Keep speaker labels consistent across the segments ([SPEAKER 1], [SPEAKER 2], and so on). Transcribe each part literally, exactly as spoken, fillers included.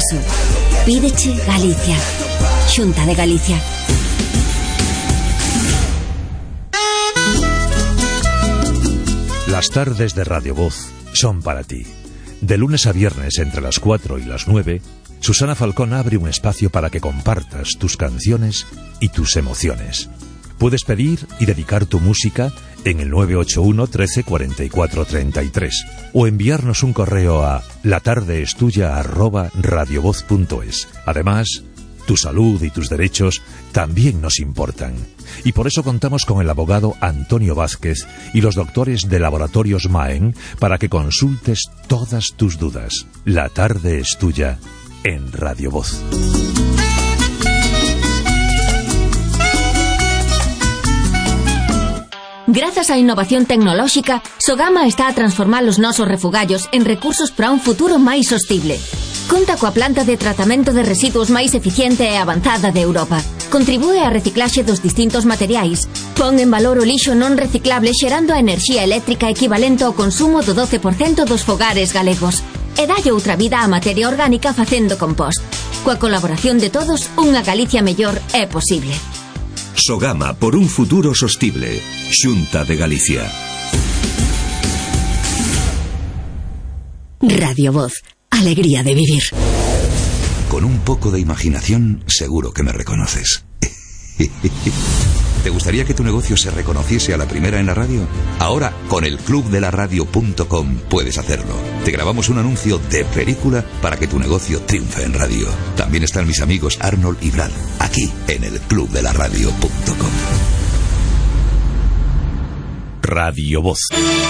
[SPEAKER 1] iso. Pídeche Galicia. Xunta de Galicia.
[SPEAKER 2] Las tardes de Radio Voz son para ti. De lunes a viernes entre las cuatro y las nueve, Susana Falcón abre un espacio para que compartas tus canciones y tus emociones. Puedes pedir y dedicar tu música en el nueve ocho uno, trece, cuarenta y cuatro, treinta y tres o enviarnos un correo a latardeestuya arroba radiovoz punto es. Además, tu salud y tus derechos también nos importan. Y por eso contamos con el abogado Antonio Vázquez y los doctores de Laboratorios Maen para que consultes todas tus dudas. La tarde es tuya en Radio Voz.
[SPEAKER 1] Grazas á innovación tecnolóxica, Sogama está a transformar os nosos refugallos en recursos para un futuro máis sostible. Conta coa planta de tratamento de residuos máis eficiente e avanzada de Europa. Contribúe á reciclaxe dos distintos materiais. Pon en valor o lixo non reciclable xerando a enerxía eléctrica equivalente ao consumo do doce por cento dos fogares galegos. E dalle outra vida á materia orgánica facendo compost. Coa colaboración de todos, unha Galicia mellor é posible.
[SPEAKER 3] Sogama por un futuro sostible. Xunta de Galicia.
[SPEAKER 1] Radio Voz. Alegría de vivir.
[SPEAKER 3] Con un poco de imaginación, seguro que me reconoces. ¿Te gustaría que tu negocio se reconociese a la primera en la radio? Ahora, con el club de la radio punto com puedes hacerlo. Te grabamos un anuncio de película para que tu negocio triunfe en radio. También están mis amigos Arnold y Brad, aquí en el club de la radio punto com.
[SPEAKER 2] Radio Voz.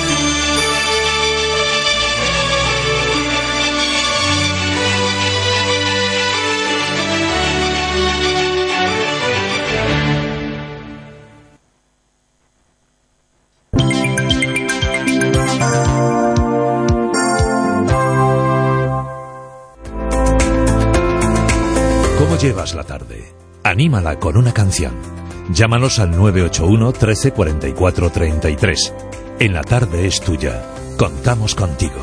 [SPEAKER 2] ¿Cómo llevas la tarde? Anímala con una canción. Llámanos al nueve ocho uno, trece, cuarenta y cuatro, treinta y tres. En la tarde es tuya. Contamos contigo.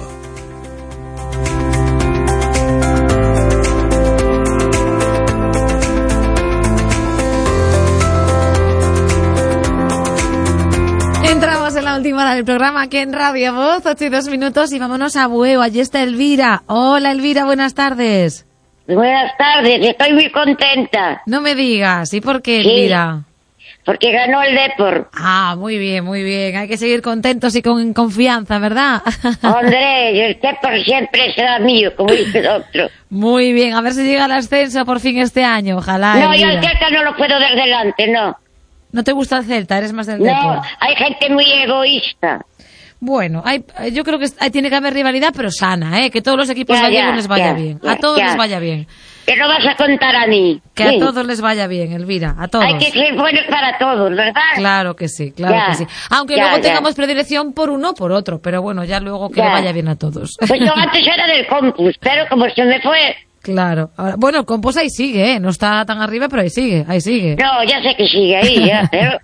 [SPEAKER 4] Entramos en la última hora del programa aquí en Radio Voz, ocho y dos minutos, y vámonos a Bueu. Allí está Elvira. Hola, Elvira, buenas tardes.
[SPEAKER 5] Buenas tardes, estoy muy contenta.
[SPEAKER 4] No me digas, ¿y por qué,
[SPEAKER 5] Sí,
[SPEAKER 4] Elvira?
[SPEAKER 5] porque ganó el Depor.
[SPEAKER 4] Ah, muy bien, muy bien. Hay que seguir contentos y con confianza, ¿verdad?
[SPEAKER 5] Hombre, el Depor siempre será mío, como dice el otro.
[SPEAKER 4] Muy bien, a ver si llega el ascenso por fin este año, ojalá.
[SPEAKER 5] No, yo
[SPEAKER 4] Elvira.
[SPEAKER 5] el Celta no lo puedo ver delante, no.
[SPEAKER 4] ¿No te gusta el Celta? ¿Eres más del
[SPEAKER 5] No,
[SPEAKER 4] Depor?
[SPEAKER 5] hay gente muy egoísta.
[SPEAKER 4] Bueno, hay, yo creo que hay, tiene que haber rivalidad, pero sana, ¿eh? Que todos los equipos
[SPEAKER 5] Ya,
[SPEAKER 4] gallegos
[SPEAKER 5] ya,
[SPEAKER 4] les vaya
[SPEAKER 5] ya,
[SPEAKER 4] bien.
[SPEAKER 5] ya,
[SPEAKER 4] A todos
[SPEAKER 5] ya.
[SPEAKER 4] les vaya bien.
[SPEAKER 5] Que no vas a contar a mí.
[SPEAKER 4] Que
[SPEAKER 5] Sí.
[SPEAKER 4] a todos les vaya bien, Elvira, a todos.
[SPEAKER 5] Hay que ser buenos para todos, ¿verdad?
[SPEAKER 4] Claro que sí, claro
[SPEAKER 5] Ya,
[SPEAKER 4] que sí. Aunque
[SPEAKER 5] ya,
[SPEAKER 4] luego
[SPEAKER 5] ya.
[SPEAKER 4] tengamos predilección por uno o por otro, pero bueno, ya luego que
[SPEAKER 5] Ya.
[SPEAKER 4] le vaya bien a todos.
[SPEAKER 5] Pues yo antes era del Compus, pero como se me fue...
[SPEAKER 4] Claro. Ahora, bueno, el Compos ahí sigue, ¿eh? No está tan arriba, pero ahí sigue, ahí sigue.
[SPEAKER 5] No, ya sé que sigue ahí, ya, pero...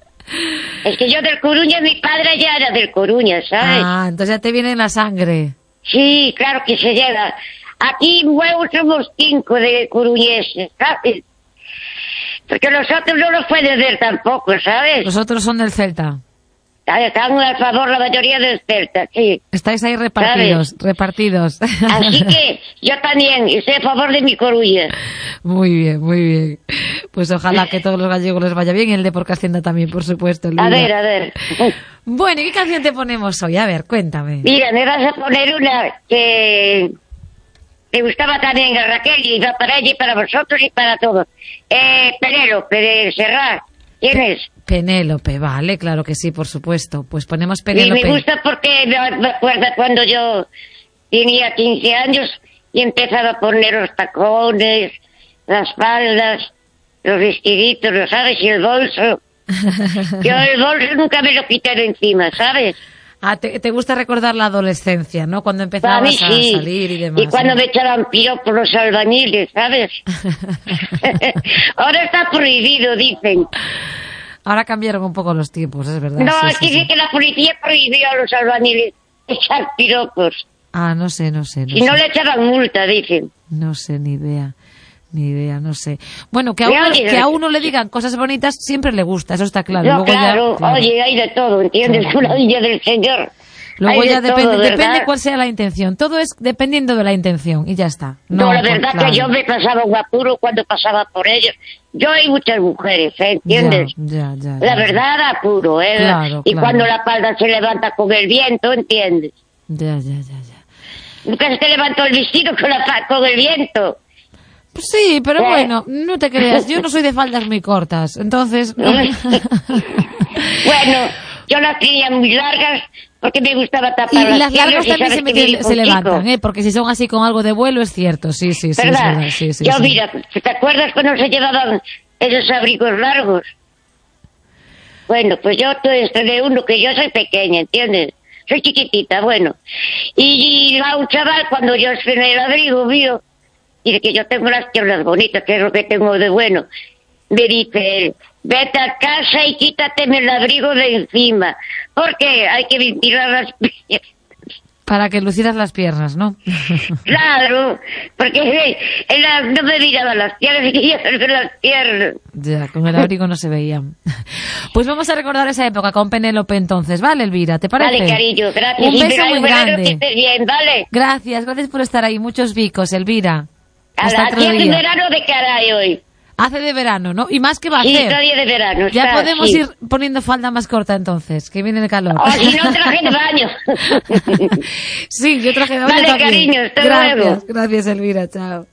[SPEAKER 5] Es que yo del Coruña, mi padre ya era del Coruña, ¿sabes?
[SPEAKER 4] Ah, entonces ya te viene en la sangre.
[SPEAKER 5] Sí, claro que se llega. Aquí en Bueu somos cinco de coruñeses, ¿sabes? Porque los otros no los puedes ver tampoco, ¿sabes?
[SPEAKER 4] Los otros son del Celta.
[SPEAKER 5] Están a favor la mayoría del Celta, sí.
[SPEAKER 4] Estáis ahí repartidos,
[SPEAKER 5] ¿Sabes?
[SPEAKER 4] repartidos.
[SPEAKER 5] Así que yo también estoy a favor de mi Coruña.
[SPEAKER 4] Muy bien, muy bien. Pues ojalá que todos los gallegos les vaya bien y el de por Hacienda también, por supuesto. Elvira.
[SPEAKER 5] A ver, a ver.
[SPEAKER 4] Bueno, ¿y qué canción te ponemos hoy? A ver, cuéntame.
[SPEAKER 5] Mira, me vas a poner una que me gustaba también a Raquel y va para ella y para vosotros y para todos. Eh, Penélope de Serrat. ¿Quién es?
[SPEAKER 4] Penélope, vale, claro que sí, por supuesto. Pues ponemos
[SPEAKER 5] Y
[SPEAKER 4] Penélope.
[SPEAKER 5] me gusta porque me me acuerdo cuando yo tenía quince años y empezaba a poner los tacones, las faldas, los vestiditos, ¿lo sabes? Y el bolso. Yo el bolso nunca me lo quité de encima, ¿sabes?
[SPEAKER 4] Ah, te, te gusta recordar la adolescencia, ¿no? Cuando
[SPEAKER 5] Para
[SPEAKER 4] empezabas
[SPEAKER 5] mí sí.
[SPEAKER 4] a salir y demás.
[SPEAKER 5] Y cuando
[SPEAKER 4] ¿no?
[SPEAKER 5] me echaban piropos los albañiles, ¿sabes? Ahora está prohibido, dicen.
[SPEAKER 4] Ahora cambiaron un poco los tiempos, es verdad.
[SPEAKER 5] No,
[SPEAKER 4] sí,
[SPEAKER 5] es
[SPEAKER 4] sí,
[SPEAKER 5] que
[SPEAKER 4] sí.
[SPEAKER 5] sí que la policía prohibió a los albañiles echar piropos.
[SPEAKER 4] Ah, no sé, no sé. No
[SPEAKER 5] si
[SPEAKER 4] sé.
[SPEAKER 5] no le echaban multa, dicen.
[SPEAKER 4] No sé, ni idea. Ni idea, no sé. Bueno, que a, uno,
[SPEAKER 5] oye,
[SPEAKER 4] que a uno le digan cosas bonitas siempre le gusta, eso está claro.
[SPEAKER 5] No,
[SPEAKER 4] Luego
[SPEAKER 5] claro,
[SPEAKER 4] ya, claro,
[SPEAKER 5] oye, hay de todo, ¿entiendes?
[SPEAKER 4] Claro,
[SPEAKER 5] Con la
[SPEAKER 4] claro.
[SPEAKER 5] villa del Señor.
[SPEAKER 4] Luego
[SPEAKER 5] Hay
[SPEAKER 4] ya
[SPEAKER 5] de
[SPEAKER 4] depende,
[SPEAKER 5] todo,
[SPEAKER 4] depende
[SPEAKER 5] ¿verdad?
[SPEAKER 4] cuál sea la intención. Todo es dependiendo de la intención y ya está.
[SPEAKER 5] No,
[SPEAKER 4] No,
[SPEAKER 5] la
[SPEAKER 4] pues,
[SPEAKER 5] verdad
[SPEAKER 4] claro.
[SPEAKER 5] que yo me pasaba un apuro cuando pasaba por ellos. Yo hay muchas mujeres, ¿eh? ¿Entiendes?
[SPEAKER 4] Ya, ya, ya,
[SPEAKER 5] La
[SPEAKER 4] ya.
[SPEAKER 5] verdad, apuro, ¿eh?
[SPEAKER 4] Claro,
[SPEAKER 5] y
[SPEAKER 4] claro.
[SPEAKER 5] cuando la palda se levanta con el viento, ¿entiendes?
[SPEAKER 4] Ya, ya, ya, ya.
[SPEAKER 5] Nunca se te levantó el vestido con, la, fa- con el viento.
[SPEAKER 4] Pues sí, pero
[SPEAKER 5] ¿Eh?
[SPEAKER 4] bueno, no te creas, yo no soy de faldas muy cortas, entonces... no.
[SPEAKER 5] Bueno, yo las tenía muy largas porque me gustaba tapar
[SPEAKER 4] Y
[SPEAKER 5] las
[SPEAKER 4] las largas
[SPEAKER 5] piernas y
[SPEAKER 4] también
[SPEAKER 5] sabes
[SPEAKER 4] se,
[SPEAKER 5] que
[SPEAKER 4] meten-
[SPEAKER 5] viví
[SPEAKER 4] se
[SPEAKER 5] contigo,
[SPEAKER 4] levantan, ¿eh? Porque si son así con algo de vuelo es cierto, sí, sí, sí, es
[SPEAKER 5] ¿verdad?
[SPEAKER 4] verdad, sí, sí,
[SPEAKER 5] yo
[SPEAKER 4] sí.
[SPEAKER 5] mira, ¿te acuerdas cuando se llevaban esos abrigos largos? Bueno, pues yo estoy de uno que yo soy pequeña, ¿entiendes? Soy chiquitita, bueno. Y, y va un chaval cuando yo estoy en el abrigo mío, dice que yo tengo las piernas bonitas, que es lo que tengo de bueno. Me dice él, vete a casa y quítateme el abrigo de encima, porque hay que ventilar las piernas.
[SPEAKER 4] Para que lucieras las piernas, ¿no?
[SPEAKER 5] Claro, porque eh, él la- no me miraba las piernas y quería verme las piernas.
[SPEAKER 4] Ya, con el abrigo no se veían. Pues vamos a recordar esa época con Penélope entonces, ¿vale, Elvira? ¿Te parece?
[SPEAKER 5] Vale, cariño, gracias.
[SPEAKER 4] Un
[SPEAKER 5] Y
[SPEAKER 4] beso
[SPEAKER 5] verano,
[SPEAKER 4] muy
[SPEAKER 5] verano, que
[SPEAKER 4] grande.
[SPEAKER 5] estés bien, ¿vale?
[SPEAKER 4] Gracias, gracias por estar ahí. Muchos bicos, Elvira.
[SPEAKER 5] A
[SPEAKER 4] Hasta
[SPEAKER 5] la
[SPEAKER 4] otro
[SPEAKER 5] tía de
[SPEAKER 4] día.
[SPEAKER 5] verano de caray hoy.
[SPEAKER 4] Hace de verano, ¿no? Y más que va a
[SPEAKER 5] Sí,
[SPEAKER 4] hacer.
[SPEAKER 5] todavía de verano.
[SPEAKER 4] Ya
[SPEAKER 5] está,
[SPEAKER 4] podemos
[SPEAKER 5] sí.
[SPEAKER 4] ir poniendo falda más corta entonces, que viene el calor.
[SPEAKER 5] O si no, traje de baño.
[SPEAKER 4] Sí, yo traje de baño
[SPEAKER 5] Vale,
[SPEAKER 4] también.
[SPEAKER 5] cariño, hasta
[SPEAKER 4] gracias,
[SPEAKER 5] luego.
[SPEAKER 4] Gracias, Elvira, chao.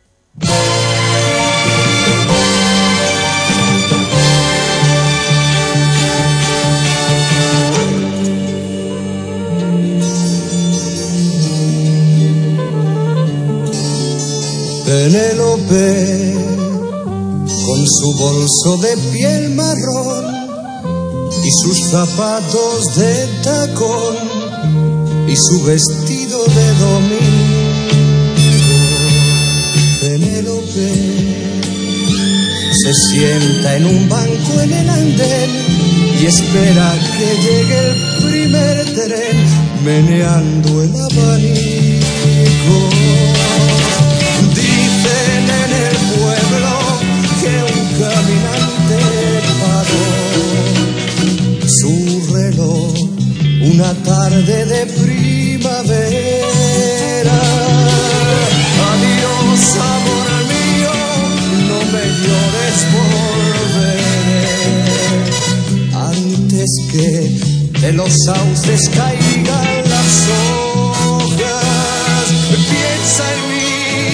[SPEAKER 6] Penélope, con su bolso de piel marrón y sus zapatos de tacón y su vestido de domingo. Penélope se sienta en un banco en el andén y espera que llegue el primer tren meneando el abanico. Dicen en el pueblo que un caminante paró su reloj una tarde de primavera. Adiós, amor mío, no me llores, volveré antes que de los sauces caigan las hojas. Piensa en mí,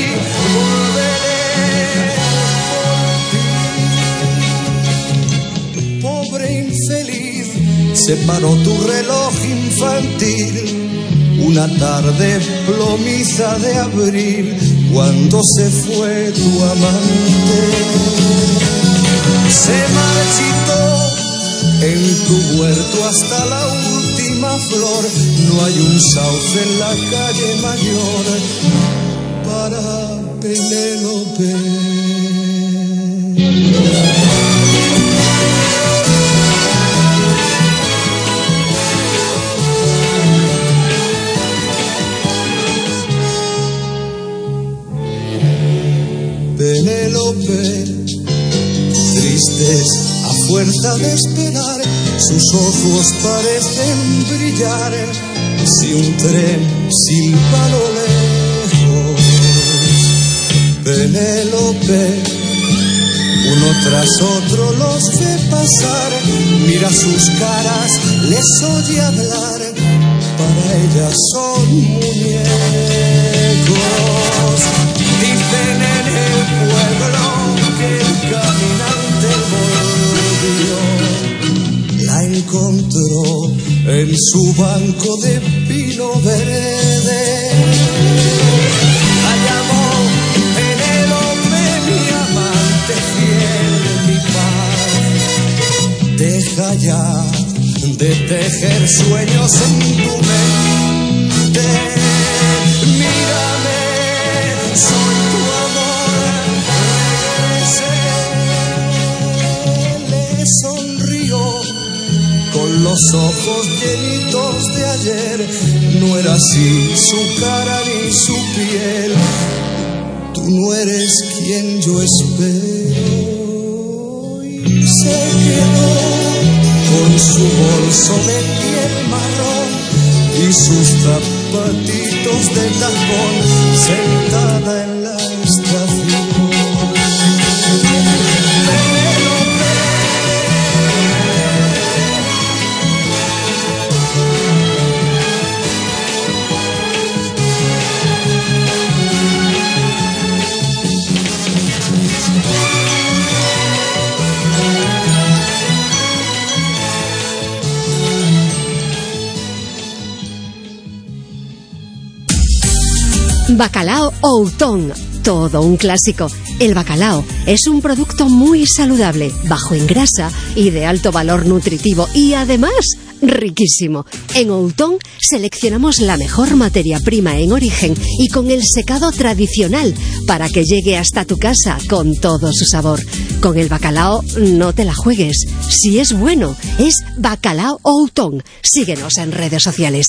[SPEAKER 6] volveré por ti. Pobre infeliz, se paró tu reloj infantil una tarde plomiza de abril cuando se fue tu amante. Se marchitó en tu huerto hasta la última flor. No hay un sauce en la calle mayor para Penélope. Penélope, tristes a fuerza de esperar, sus ojos parecen brillar si un tren silba a lo lejos. Penélope, uno tras otro los ve pasar, mira sus caras, les oye hablar, para ellas son muñecos. Dicen en el pueblo que el caminante volvió, la encontró en su banco de pino verde. La llamó Penélope, mi amante fiel, mi paz. Deja ya de tejer sueños en tu mente. Mírame, soy tu amor, regresé. Le sonrió con los los ojos llenitos de ayer. No era así su cara ni su piel. Tú no eres quien yo espero. Y se quedó con su bolso de piel marrón y sus zapatitos de tacón, sentada en la estación.
[SPEAKER 7] Bacalao Outón, todo un clásico. El bacalao es un producto muy saludable, bajo en grasa y de alto valor nutritivo y además riquísimo. En Outón seleccionamos la mejor materia prima en origen y con el secado tradicional para que llegue hasta tu casa con todo su sabor. Con el bacalao no te la juegues. Si es bueno, es Bacalao Outón. Síguenos en redes sociales.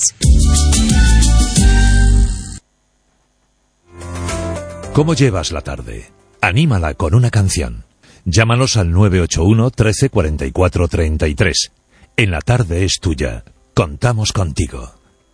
[SPEAKER 2] ¿Cómo llevas la tarde? Anímala con una canción. Llámanos al nueve ocho uno, trece, cuarenta y cuatro, treinta y tres. En la tarde es tuya. Contamos contigo.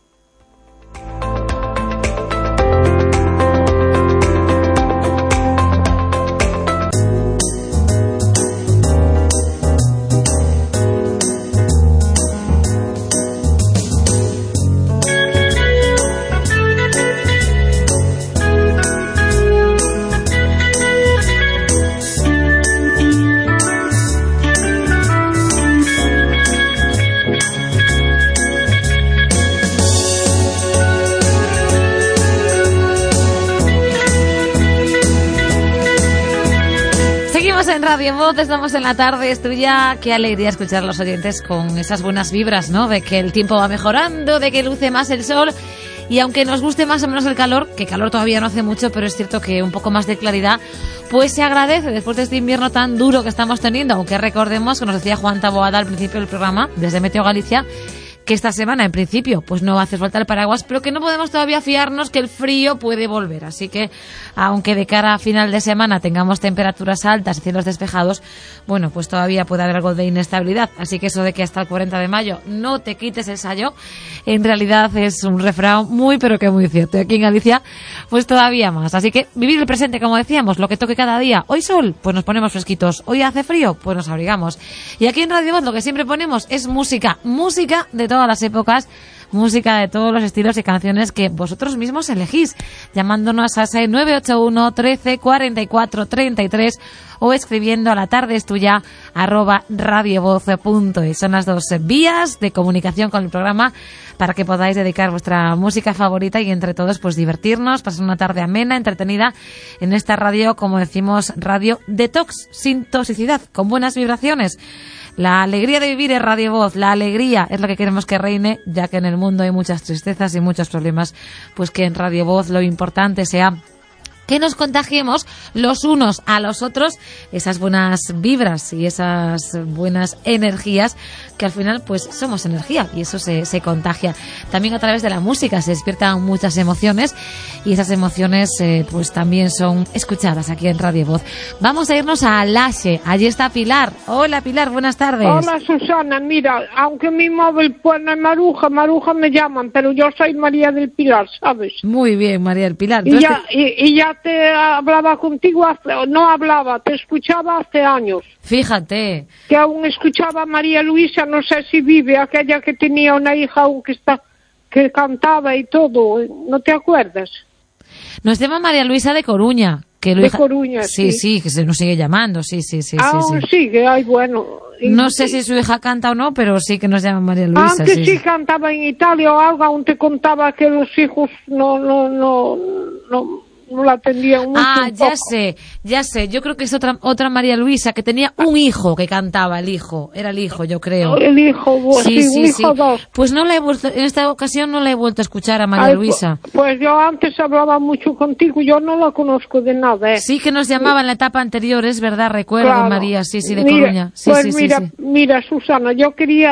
[SPEAKER 4] En Radio Voz, estamos en la tarde, es tuya. Qué alegría escuchar a los oyentes con esas buenas vibras, ¿no? De que el tiempo va mejorando, de que luce más el sol. Y aunque nos guste más o menos el calor, que calor todavía no hace mucho, pero es cierto que un poco más de claridad, pues se agradece después de este invierno tan duro que estamos teniendo. Aunque recordemos que nos decía Juan Taboada al principio del programa, desde Meteo Galicia, que esta semana, en principio, pues no va a hacer falta el paraguas, pero que no podemos todavía fiarnos que el frío puede volver. Así que, aunque de cara a final de semana tengamos temperaturas altas y cielos despejados, bueno, pues todavía puede haber algo de inestabilidad. Así que eso de que hasta el cuarenta de mayo no te quites el sayo, en realidad es un refrán muy, pero que muy cierto. Y aquí en Galicia, pues todavía más. Así que vivir el presente, como decíamos, lo que toque cada día. Hoy sol, pues nos ponemos fresquitos. Hoy hace frío, pues nos abrigamos. Y aquí en Radio Voz lo que siempre ponemos es música. Música de todas las épocas, música de todos los estilos y canciones que vosotros mismos elegís, llamándonos a ese nueve ocho uno, trece, cuarenta y cuatro, treinta y tres o escribiendo a la tarde es tuya arroba radiovoz punto es. Son las dos vías de comunicación con el programa para que podáis dedicar vuestra música favorita y entre todos pues divertirnos, pasar una tarde amena, entretenida en esta radio, como decimos, radio detox, sin toxicidad, con buenas vibraciones. La alegría de vivir es Radio Voz, la alegría es lo que queremos que reine, ya que en el mundo hay muchas tristezas y muchos problemas, pues que en Radio Voz lo importante sea que nos contagiemos los unos a los otros esas buenas vibras y esas buenas energías que al final pues somos energía y eso se, se contagia. También a través de la música se despiertan muchas emociones y esas emociones eh, pues también son escuchadas aquí en Radio Voz. Vamos a irnos a Laxe, allí está Pilar. Hola Pilar, buenas tardes.
[SPEAKER 8] Hola Susana, mira, aunque mi móvil pone Maruja, Maruja me llaman, pero yo soy María del Pilar, ¿sabes?
[SPEAKER 4] Muy bien, María del Pilar.
[SPEAKER 8] Y ya, te... y, y ya te hablaba contigo, hace, no hablaba, te escuchaba hace años.
[SPEAKER 4] Fíjate.
[SPEAKER 8] Que aún escuchaba a María Luisa, no sé si vive, aquella que tenía una hija aún que está, que cantaba y todo, ¿no te acuerdas?
[SPEAKER 4] Nos llama María Luisa de Coruña. Que
[SPEAKER 8] de hija... Coruña,
[SPEAKER 4] sí.
[SPEAKER 8] Sí,
[SPEAKER 4] sí, que se nos sigue llamando, sí, sí, sí.
[SPEAKER 8] Aún
[SPEAKER 4] sí,
[SPEAKER 8] sí. sigue, ay, bueno.
[SPEAKER 4] Y... No sé si su hija canta o no, pero sí que nos llama María Luisa.
[SPEAKER 8] Aunque sí,
[SPEAKER 4] sí,
[SPEAKER 8] sí cantaba en Italia o algo, aún te contaba que los hijos no, no, no, no... no la atendían mucho.
[SPEAKER 4] Ah, ya sé, ya sé. Yo creo que es otra otra María Luisa que tenía un hijo que cantaba, el hijo. Era el hijo, yo creo.
[SPEAKER 8] El hijo, bueno,
[SPEAKER 4] sí,
[SPEAKER 8] sí,
[SPEAKER 4] sí,
[SPEAKER 8] un hijo
[SPEAKER 4] sí.
[SPEAKER 8] dos.
[SPEAKER 4] Pues no le he vuelto, en esta ocasión no le he vuelto a escuchar a María
[SPEAKER 8] Ay,
[SPEAKER 4] Luisa.
[SPEAKER 8] Pues, pues yo antes hablaba mucho contigo, yo no la conozco de nada. ¿eh?
[SPEAKER 4] Sí que nos llamaba en la etapa anterior, es verdad, recuerdo,
[SPEAKER 8] claro.
[SPEAKER 4] María, sí, sí, de
[SPEAKER 8] mira,
[SPEAKER 4] Coruña. Sí,
[SPEAKER 8] pues
[SPEAKER 4] sí,
[SPEAKER 8] mira,
[SPEAKER 4] sí, sí.
[SPEAKER 8] mira, Susana, yo quería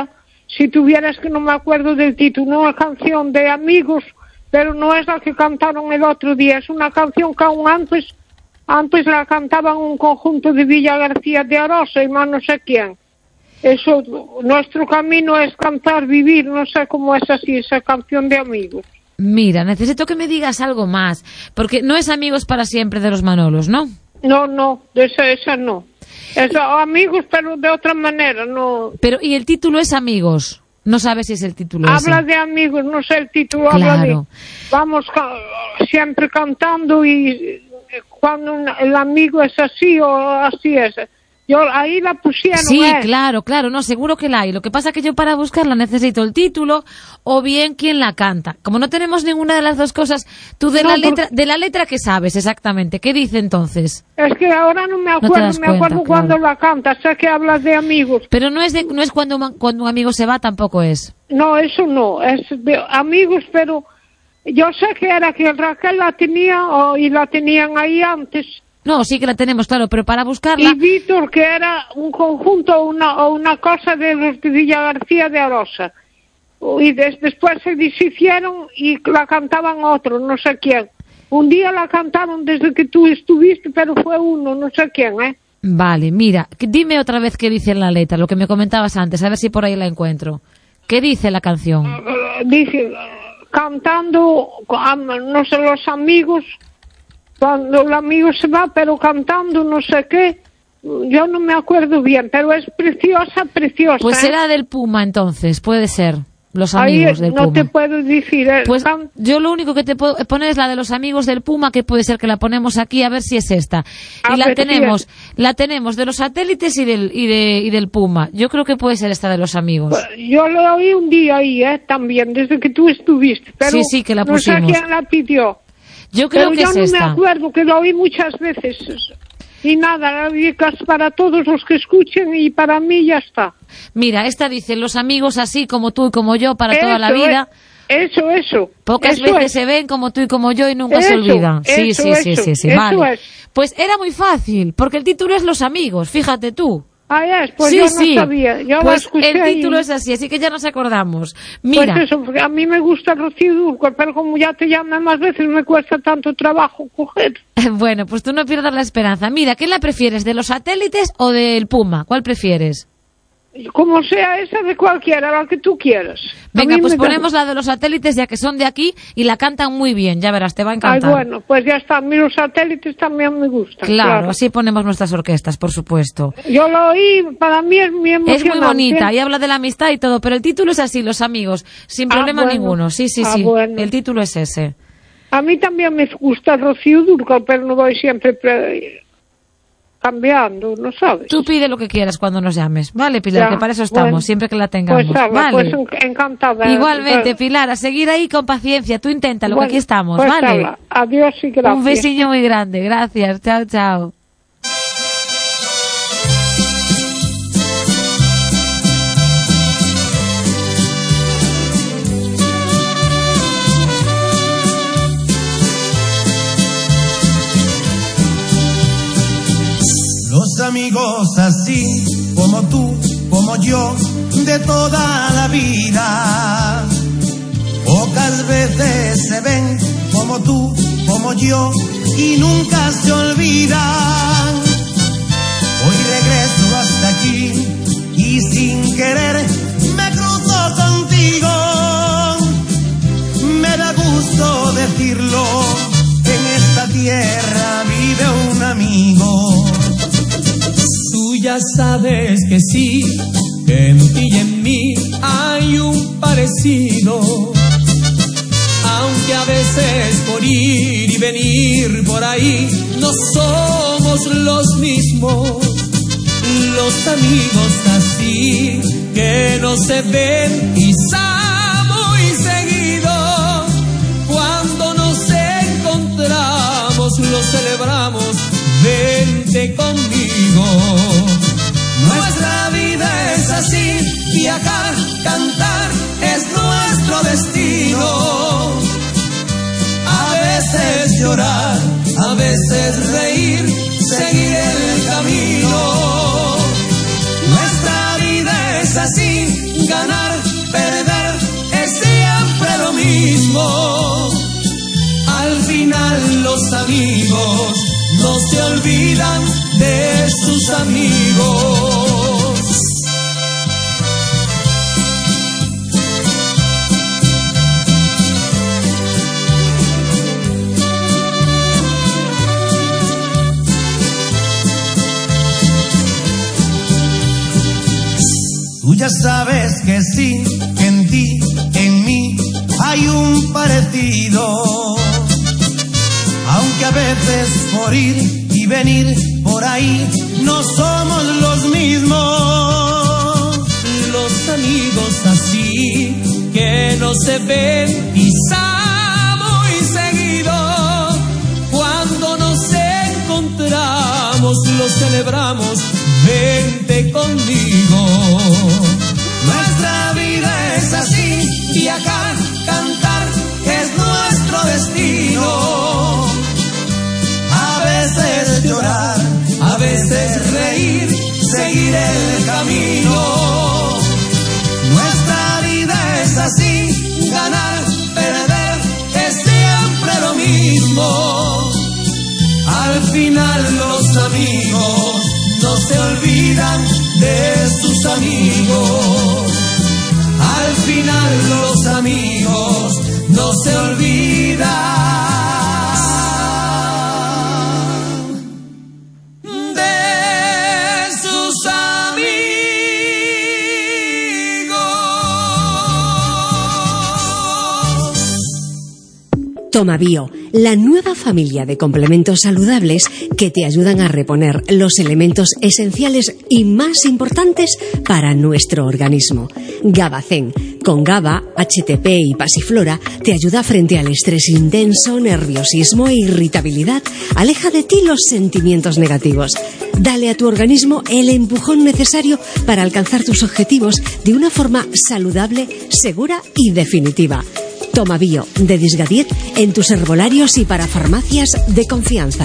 [SPEAKER 8] si tuvieras que no me acuerdo del título, una canción de Amigos, pero no es la que cantaron el otro día, es una canción que aún antes, antes la cantaban un conjunto de Villa García de Arosa y más no sé quién. Eso, nuestro camino es cantar, vivir, no sé cómo es así, esa canción de Amigos.
[SPEAKER 4] Mira, necesito que me digas algo más, porque no es Amigos para siempre de los Manolos, ¿no?
[SPEAKER 8] No, no, esa, esa no. Es Amigos, pero de otra manera, no.
[SPEAKER 4] Pero, ¿y el título es Amigos? No sabes si es el título
[SPEAKER 8] Habla
[SPEAKER 4] ese.
[SPEAKER 8] de amigos, no sé el título,
[SPEAKER 4] Claro.
[SPEAKER 8] habla de... Vamos ca siempre cantando y cuando un, el amigo es así o así es. Yo ahí la pusieron.
[SPEAKER 4] Sí,
[SPEAKER 8] ¿eh?
[SPEAKER 4] claro, claro, no, seguro que la hay. Lo que pasa es que yo para buscarla necesito el título o bien quién la canta. Como no tenemos ninguna de las dos cosas, tú de
[SPEAKER 8] No,
[SPEAKER 4] la
[SPEAKER 8] porque-
[SPEAKER 4] letra, de la letra ¿qué sabes exactamente? ¿Qué dice entonces?
[SPEAKER 8] Es que ahora no me
[SPEAKER 4] te
[SPEAKER 8] acuerdo,
[SPEAKER 4] das
[SPEAKER 8] me acuerdo
[SPEAKER 4] cuenta,
[SPEAKER 8] cuando
[SPEAKER 4] claro.
[SPEAKER 8] la canta, sé que hablas de amigos.
[SPEAKER 4] Pero no es de, no es cuando, un- cuando un amigo se va, tampoco es.
[SPEAKER 8] No, eso no, es de amigos, pero yo sé que era que Raquel la tenía o, y la tenían ahí antes.
[SPEAKER 4] No, sí que la tenemos, claro, pero para buscarla...
[SPEAKER 8] Y Víctor, que era un conjunto o una, o una cosa de los de Villa García de Arosa. Y des, después se deshicieron y la cantaban otros, no sé quién. Un día la cantaron desde que tú estuviste, pero fue uno, no sé quién, ¿eh?
[SPEAKER 4] Vale, mira, que- dime otra vez qué dice en la letra, lo que me comentabas antes, a ver si por ahí la encuentro. ¿Qué dice la canción?
[SPEAKER 8] Eh, Dice, eh, cantando, am- no sé, los amigos, cuando el amigo se va, pero cantando no sé qué, yo no me acuerdo bien, pero es preciosa, preciosa.
[SPEAKER 4] Pues
[SPEAKER 8] ¿eh?
[SPEAKER 4] será del Puma entonces, puede ser, los
[SPEAKER 8] Ahí
[SPEAKER 4] amigos del
[SPEAKER 8] no
[SPEAKER 4] Puma.
[SPEAKER 8] te puedo decir. eh,
[SPEAKER 4] Pues
[SPEAKER 8] can-
[SPEAKER 4] yo lo único que te puedo poner es la de los amigos del Puma, que puede ser que la ponemos aquí a ver si es esta.
[SPEAKER 8] A
[SPEAKER 4] Y la
[SPEAKER 8] ver si
[SPEAKER 4] tenemos,
[SPEAKER 8] es.
[SPEAKER 4] la tenemos de los satélites y del y de y del Puma. Yo creo que puede ser esta de los amigos.
[SPEAKER 8] Yo lo oí un día ahí, ¿eh? También, desde que tú estuviste. Pero
[SPEAKER 4] Sí, sí, que la
[SPEAKER 8] no
[SPEAKER 4] pusimos.
[SPEAKER 8] sé quién la pidió.
[SPEAKER 4] Yo creo
[SPEAKER 8] Pero
[SPEAKER 4] que
[SPEAKER 8] yo
[SPEAKER 4] es
[SPEAKER 8] no
[SPEAKER 4] esta.
[SPEAKER 8] me acuerdo, que lo oí muchas veces. Y nada, la dedicas para todos los que escuchen y para mí ya está.
[SPEAKER 4] Mira, esta dice los amigos así como tú y como yo para toda la
[SPEAKER 8] Eso,
[SPEAKER 4] vida.
[SPEAKER 8] eh, Eso, eso.
[SPEAKER 4] Pocas
[SPEAKER 8] eso
[SPEAKER 4] veces
[SPEAKER 8] es.
[SPEAKER 4] se ven como tú y como yo y nunca se
[SPEAKER 8] Eso,
[SPEAKER 4] olvidan. Sí,
[SPEAKER 8] eso,
[SPEAKER 4] sí, sí,
[SPEAKER 8] eso,
[SPEAKER 4] sí, sí,
[SPEAKER 8] eso
[SPEAKER 4] vale.
[SPEAKER 8] es.
[SPEAKER 4] Pues era muy fácil, porque el título es Los amigos, fíjate tú.
[SPEAKER 8] Ah, es, pues
[SPEAKER 4] sí,
[SPEAKER 8] yo no
[SPEAKER 4] sí.
[SPEAKER 8] sabía. Yo la
[SPEAKER 4] Pues
[SPEAKER 8] escuché
[SPEAKER 4] el título
[SPEAKER 8] y-
[SPEAKER 4] es así, así que ya nos acordamos. Mira,
[SPEAKER 8] Pues eso, porque a mí me gusta Rocío Dúrcal, pero como ya te llaman más veces me cuesta tanto trabajo coger.
[SPEAKER 4] bueno, pues tú no pierdas la esperanza. Mira, ¿qué la prefieres, de los satélites o del Puma? ¿Cuál prefieres?
[SPEAKER 8] Como sea esa de cualquiera, la que tú quieras. A
[SPEAKER 4] Venga,
[SPEAKER 8] mí
[SPEAKER 4] pues
[SPEAKER 8] me da-
[SPEAKER 4] ponemos la de los satélites ya que son de aquí y la cantan muy bien, ya verás, te va a
[SPEAKER 8] Ay,
[SPEAKER 4] encantar.
[SPEAKER 8] bueno, pues ya está. A mí los satélites también me gustan.
[SPEAKER 4] claro,
[SPEAKER 8] Claro,
[SPEAKER 4] así ponemos nuestras orquestas, por supuesto.
[SPEAKER 8] Yo lo oí, para mí es muy emocionante.
[SPEAKER 4] Es muy bonita y habla de la amistad y todo, pero el título es así, Los amigos, sin
[SPEAKER 8] Ah,
[SPEAKER 4] problema
[SPEAKER 8] bueno.
[SPEAKER 4] ninguno. Sí, sí,
[SPEAKER 8] Ah,
[SPEAKER 4] sí.
[SPEAKER 8] bueno.
[SPEAKER 4] El título es ese.
[SPEAKER 8] A mí también me gusta Rocío Dúrcal, pero no voy siempre pre- cambiando, ¿no sabes?
[SPEAKER 4] Tú pide lo que quieras cuando nos llames, ¿vale, Pilar?
[SPEAKER 8] Ya,
[SPEAKER 4] Que para eso estamos,
[SPEAKER 8] bueno.
[SPEAKER 4] siempre que la tengamos.
[SPEAKER 8] Pues, habla,
[SPEAKER 4] ¿vale?
[SPEAKER 8] pues en- encantada.
[SPEAKER 4] Igualmente,
[SPEAKER 8] Eh,
[SPEAKER 4] Pilar, a seguir ahí con paciencia. Tú inténtalo,
[SPEAKER 8] bueno,
[SPEAKER 4] que aquí estamos,
[SPEAKER 8] pues
[SPEAKER 4] ¿vale?
[SPEAKER 8] habla. Adiós y gracias.
[SPEAKER 4] Un besillo muy grande. Gracias. Chao, chao.
[SPEAKER 6] Los amigos así como tú, como yo, de toda la vida. Pocas veces se ven como tú, como yo, y nunca se olvidan. Hoy regreso hasta aquí y sin querer me cruzo contigo. Me da gusto decirlo, en esta tierra vive un amigo.
[SPEAKER 9] Tú ya sabes que sí, que en ti y en mí hay un parecido. Aunque a veces por ir y venir por ahí no somos los mismos. Los amigos así que no se ven quizá muy seguido. Cuando nos encontramos lo celebramos. Vente conmigo. Nuestra vida es así, viajar, cantar es nuestro destino. A veces llorar, a veces reír, seguir el camino. Nuestra vida es así, ganar, amigos no se olvidan de sus amigos.
[SPEAKER 6] Tú ya sabes que sí, que en ti, en mí hay un parecido. Aunque a veces por ir y venir por ahí no somos los mismos.
[SPEAKER 9] Los amigos así que no se ven quizá muy seguido. Cuando nos encontramos lo celebramos, vente conmigo.
[SPEAKER 6] Nuestra vida es así, viajar, cantar, es nuestro destino. A veces llorar, a veces reír, seguir el camino. Nuestra vida es así, ganar, perder, es siempre lo mismo. Al final los amigos no se olvidan de sus amigos. Al final los amigos no se olvidan de sus amigos.
[SPEAKER 7] Toma Bio, la nueva familia de complementos saludables que te ayudan a reponer los elementos esenciales y más importantes para nuestro organismo. GABACEN, con GABA, H T P y pasiflora, te ayuda frente al estrés intenso, nerviosismo e irritabilidad. Aleja de ti los sentimientos negativos. Dale a tu organismo el empujón necesario para alcanzar tus objetivos de una forma saludable, segura y definitiva. Toma Bio, de Disgadiet, en tus herbolarios y para farmacias de confianza.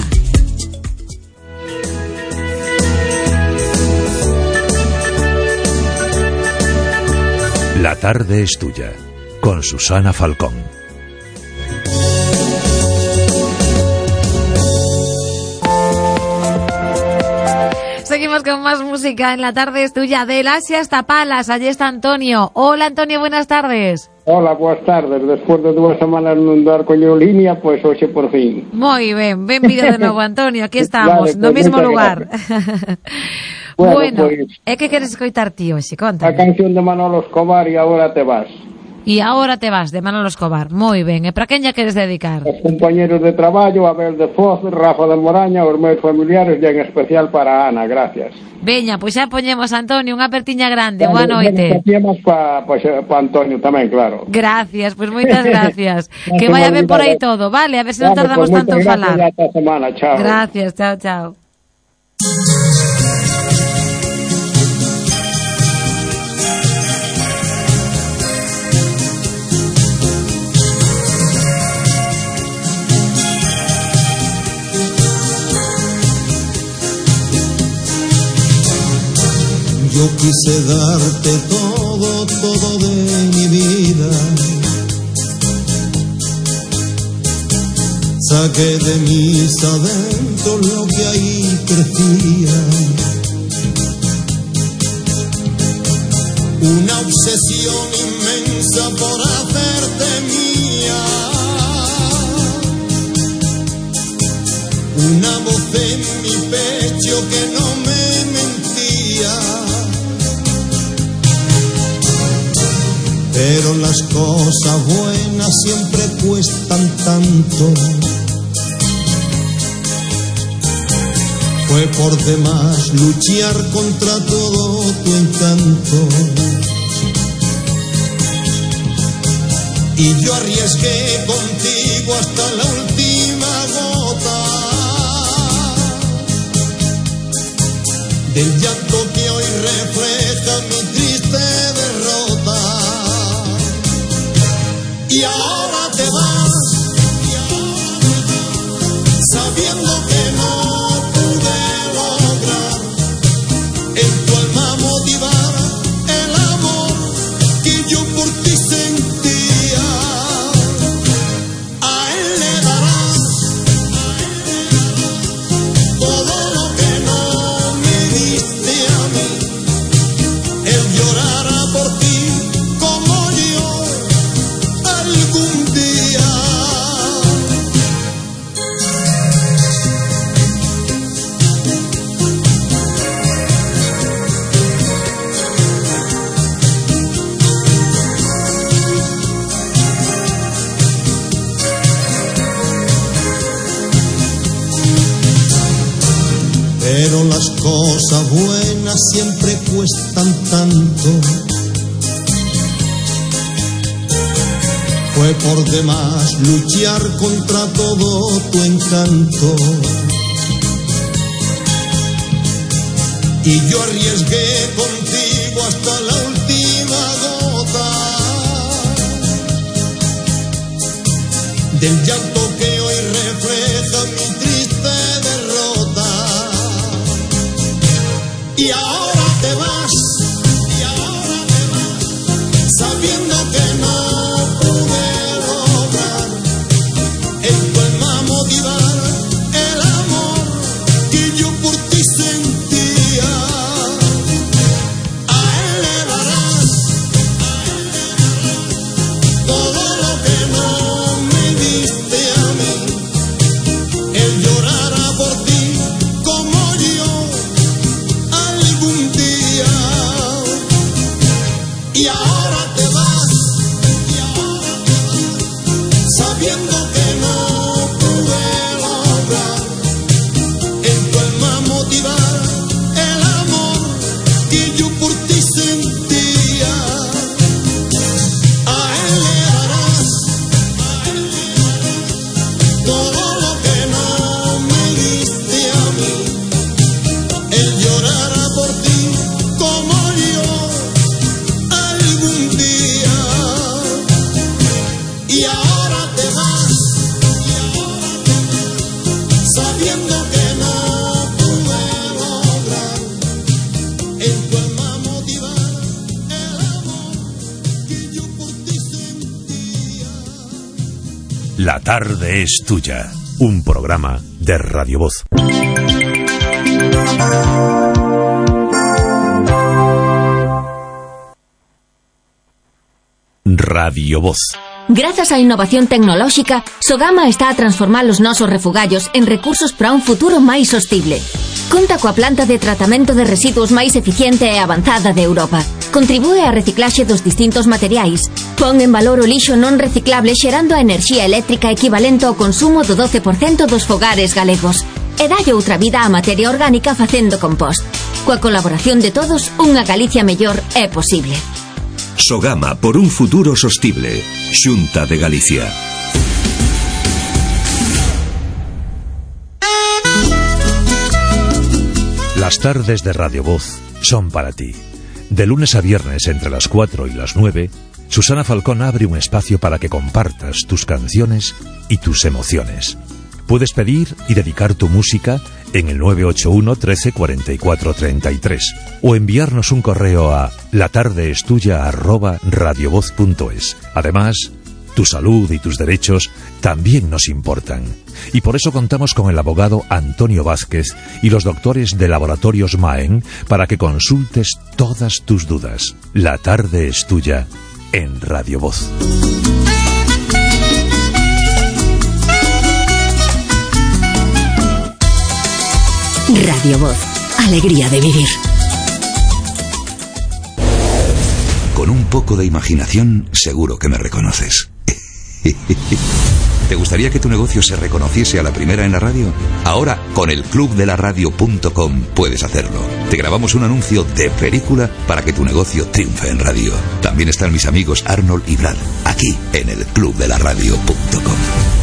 [SPEAKER 2] La tarde es tuya, con Susana Falcón.
[SPEAKER 4] Seguimos con más música en La tarde es tuya. Del Asia hasta Palas, allí está Antonio. Hola Antonio, buenas tardes.
[SPEAKER 10] Hola, boas tardes. Despois de dúas semanas non dar coño línea, pois hoxe por fin.
[SPEAKER 4] Moi ben, benvido de novo Antonio, aquí estamos,
[SPEAKER 10] Vale,
[SPEAKER 4] no
[SPEAKER 10] pues,
[SPEAKER 4] mesmo lugar.
[SPEAKER 10] Bueno,
[SPEAKER 4] bueno,
[SPEAKER 10] pues,
[SPEAKER 4] é que queres escoitar ti hoxe, conta.
[SPEAKER 10] A canción de Manolo Escobar e Agora te vas.
[SPEAKER 4] E agora te vas, de Manolo Escobar. Moi ben, e para quen ya queres dedicar?
[SPEAKER 10] Os compañeros de traballo, Abel de Foz, Rafa de Moraña, os meus familiares e en especial para Ana, gracias.
[SPEAKER 4] Veña, pois xa poñemos Antonio, unha apertiña grande, boa noite.
[SPEAKER 10] Poñemos para pa, pa Antonio tamén, claro.
[SPEAKER 4] Gracias, pois moitas gracias. Que vaya ben por aí todo, vale? A ver se non tardamos
[SPEAKER 10] pues,
[SPEAKER 4] tanto en falar.
[SPEAKER 10] Esta semana, chao.
[SPEAKER 4] Gracias, chao, chao.
[SPEAKER 6] Yo quise darte todo, todo de mi vida. Saqué de mis adentros lo que ahí crecía. Una obsesión inmensa por hacerte mía. Una voz en mi pecho que no me mentía. Pero las cosas buenas siempre cuestan tanto. Fue por demás luchar contra todo tu encanto. Y yo arriesgué contigo hasta la última gota del llanto que hoy refleja mi triste derrota. Y ahora te vas, sabiendo que no pude lograr en tu alma motivar el amor que yo por ti sentía. A él le darás pero las cosas buenas siempre cuestan tanto. Fue por demás luchar contra todo tu encanto. Y yo arriesgué contigo hasta la última gota del llanto que hoy refleja mi triste derrota. Y ahora te vas, y ahora te vas, sabiendo que no pude lograr en tu alma motivar el amor que yo por ti sentía. A él le darás todo lo que no me diste a mí. Él llorará por ti como yo algún día. Y ahora te vas, y ahora te vas, sabiendo que no pude lograr en tu alma motivar el amor que yo por ti sentía. A él le darás todo lo que no me diste a mí. Él llorará por ti como yo algún día. Y ahora te vas, sabiendo que no pude lograr en tu alma motivar el amor que yo por ti sentía.
[SPEAKER 2] La tarde es tuya. Un programa de Radio Voz. Radio Voz.
[SPEAKER 1] Gracias a innovación tecnolóxica, Sogama está a transformar os nosos refugallos en recursos para un futuro máis sostible. Conta coa planta de tratamento de residuos máis eficiente e avanzada de Europa. Contribúe á reciclaxe dos distintos materiais. Pon en valor o lixo non reciclable xerando a enerxía eléctrica equivalente ao consumo do doce por cento dos fogares galegos. E dalle outra vida á materia orgánica facendo compost. Coa colaboración de todos, unha Galicia mellor é posible.
[SPEAKER 3] Sogama por un futuro sostible. Xunta de Galicia.
[SPEAKER 2] Las tardes de Radio Voz son para ti. De lunes a viernes entre las cuatro y las nueve, Susana Falcón abre un espacio para que compartas tus canciones y tus emociones. Puedes pedir y dedicar tu música en el nueve ocho uno, trece, cuarenta y cuatro, treinta y tres o enviarnos un correo a latardeestuya arroba radiovoz punto es. Además, tu salud y tus derechos también nos importan. Y por eso contamos con el abogado Antonio Vázquez y los doctores de Laboratorios Maen para que consultes todas tus dudas. La tarde es tuya en Radio Voz.
[SPEAKER 7] Radio Voz, alegría de vivir.
[SPEAKER 3] Con un poco de imaginación, seguro que me reconoces. ¿Te gustaría que tu negocio se reconociese a la primera en la radio? Ahora, con el club de la radio punto com puedes hacerlo. Te grabamos un anuncio de película para que tu negocio triunfe en radio. También están mis amigos Arnold y Brad, aquí en el club de la radio punto com.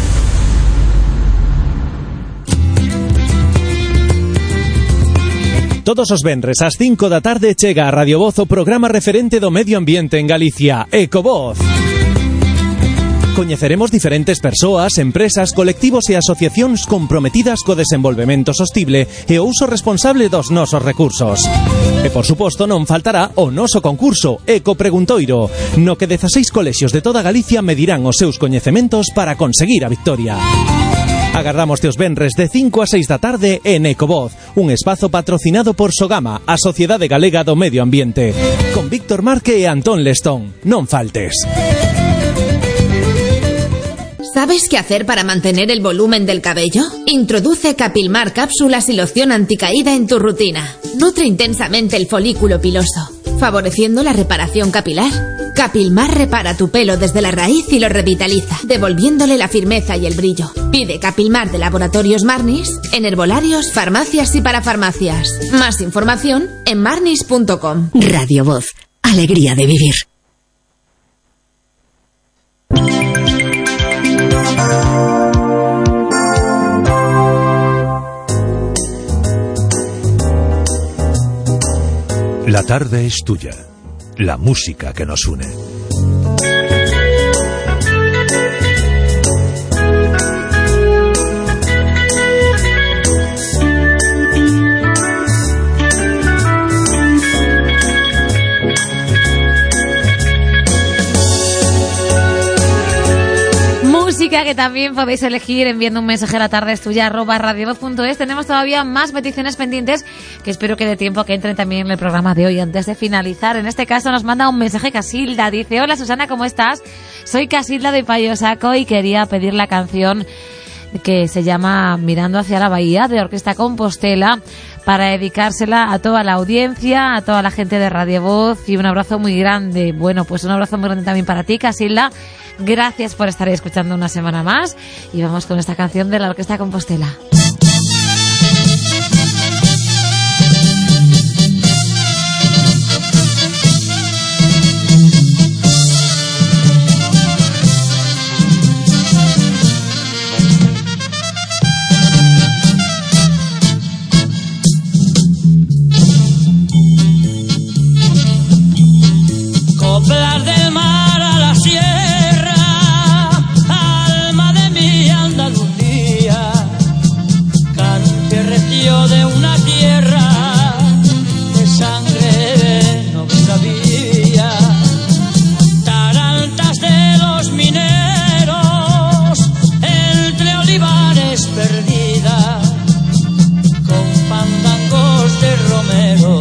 [SPEAKER 11] Todos os venres ás cinco da tarde chega a Radio Voz o programa referente do medio ambiente en Galicia, Ecovoz. Coñeceremos diferentes persoas, empresas, colectivos e asociacións comprometidas co desenvolvemento sostible e o uso responsable dos nosos recursos. E, por suposto, non faltará o noso concurso, Eco Preguntoiro, no que dezaseis colexios de toda Galicia medirán os seus coñecementos para conseguir a victoria. Agardamos teos venres de cinco a seis da tarde en Ecovoz, un espazo patrocinado por Sogama, a Sociedade Galega do Medio Ambiente, con Víctor Marque e Antón Lestón. Non faltes.
[SPEAKER 12] ¿Sabes qué hacer para mantener el volumen del cabello? Introduce Capilmar cápsulas y loción anticaída en tu rutina. Nutre intensamente el folículo piloso, favoreciendo la reparación capilar. Capilmar repara tu pelo desde la raíz y lo revitaliza, devolviéndole la firmeza y el brillo. Pide Capilmar de Laboratorios Marnis en herbolarios, farmacias y parafarmacias. Más información en marnis punto com.
[SPEAKER 7] Radio Voz, alegría de vivir.
[SPEAKER 2] La tarde es tuya. La música que nos une.
[SPEAKER 4] Música que también podéis elegir enviando un mensaje a la tarde es tuya arroba radiovoz punto es. Tenemos todavía más peticiones pendientes que espero que dé tiempo que entren también en el programa de hoy antes de finalizar. En este caso nos manda un mensaje Casilda. Dice: hola Susana, ¿cómo estás? Soy Casilda de Payosaco y quería pedir la canción que se llama Mirando hacia la Bahía, de Orquesta Compostela, para dedicársela a toda la audiencia, a toda la gente de Radio Voz, y un abrazo muy grande. Bueno, pues un abrazo muy grande también para ti, Casilda. Gracias por estar escuchando una semana más y vamos con esta canción de la Orquesta Compostela.
[SPEAKER 9] Coplas del mar a la sierra, alma de mi Andalucía, cante recio de una tierra de sangre noble vía, tarantas de los mineros entre olivares perdida, con fandangos de romero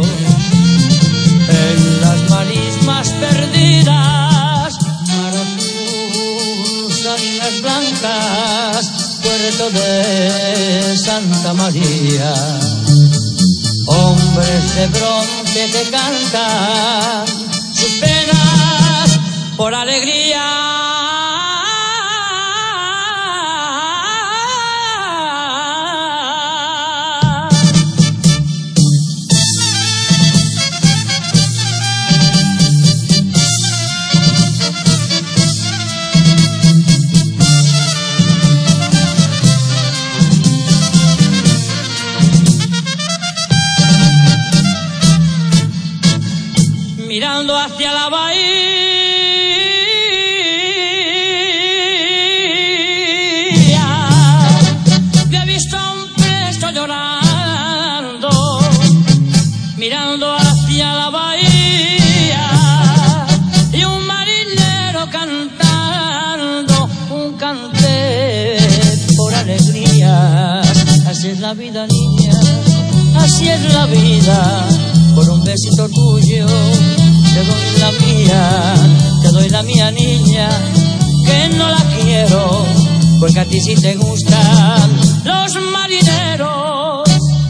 [SPEAKER 9] en las marismas perdidas, para tus ánimas blancas, puerto de Santa María. Hombres de bronce que cantan sus penas por alegría. Mirando hacia la bahía, yo he visto a un preso llorando. Mirando hacia la bahía y un marinero cantando un cante por alegrías. Así es la vida, niña, así es la vida. Por un besito tuyo te doy la mía, te doy la mía, niña, que no la quiero, porque a ti sí te gustan los marineros.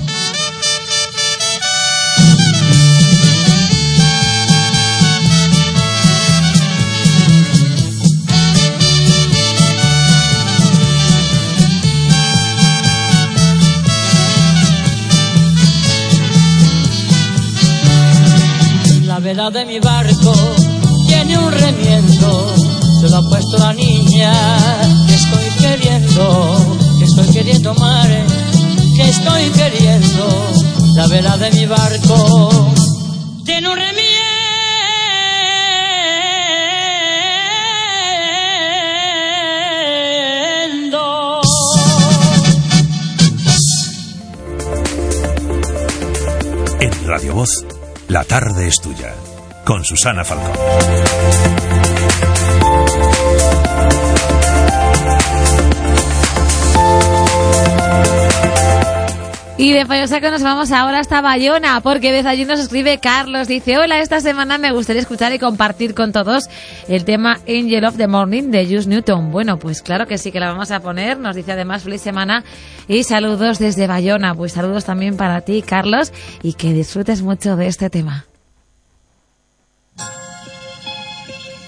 [SPEAKER 9] La vela de mi barco tiene un remiendo, se lo ha puesto la niña que estoy queriendo, que estoy queriendo, mare, que estoy queriendo. La vela de mi barco tiene un remiendo.
[SPEAKER 2] En Radio Voz, la tarde es tuya, con Susana Falcón.
[SPEAKER 4] Y de Payosaco nos vamos ahora hasta Bayona, porque desde allí nos escribe Carlos. Dice: hola, esta semana me gustaría escuchar y compartir con todos el tema Angel of the Morning de Juice Newton. Bueno, pues claro que sí que la vamos a poner. Nos dice además feliz semana y saludos desde Bayona. Pues saludos también para ti, Carlos, y que disfrutes mucho de este tema.